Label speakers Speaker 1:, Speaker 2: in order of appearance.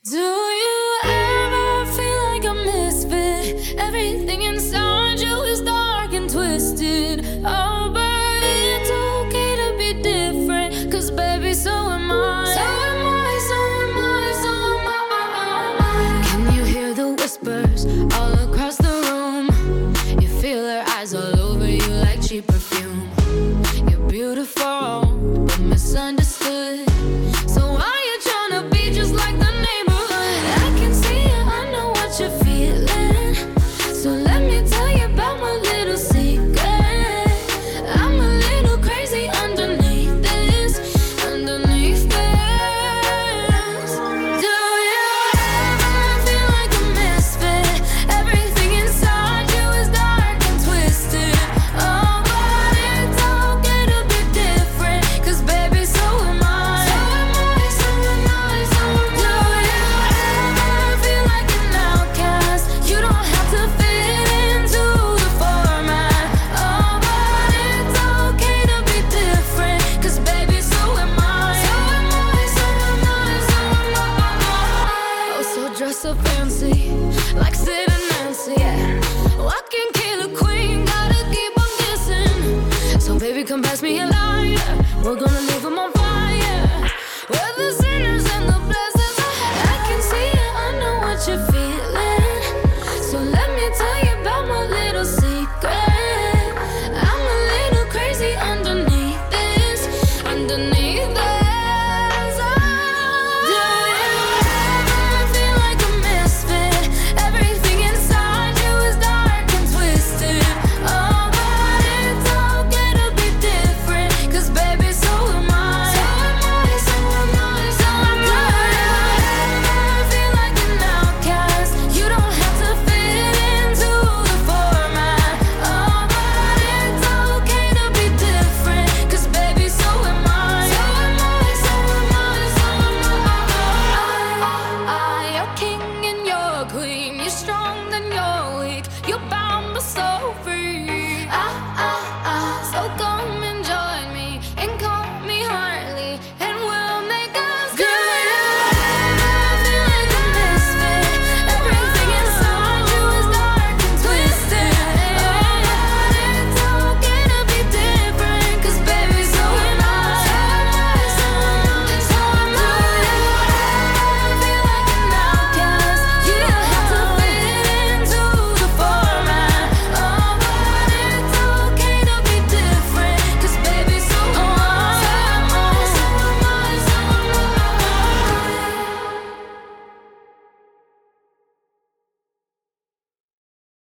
Speaker 1: Do you ever feel like a misfit? Everything inside you is dark and twisted. Oh, but it's okay to be different, 'cause baby, so am I. So am I, so am I, so am I. Can you hear the whispers all across the room? You feel her eyes all over you like cheap perfume. You're beautiful, but misunderstood. So why you tryna be just like the neighborhood? I can see it, I know what you're feeling. So let me tell you about my little secret. I'm a little crazy underneath this, underneath this. Do you ever feel like a misfit? Everything inside you is dark and twisted. Oh, but it's okay to be different, 'cause baby, so am I. So am I, so am I, so am I. Do you ever feel like an outcast? You don't have to fit into the format. Oh, but it's okay to be different, 'cause baby, so am I. So am I, so am I, so am I. Oh, so dress so fancy, like Sid and Nancy, yeah. Oh, I can kill a queen, gotta keep on kissing. So baby, come pass me a lighter. We're gonna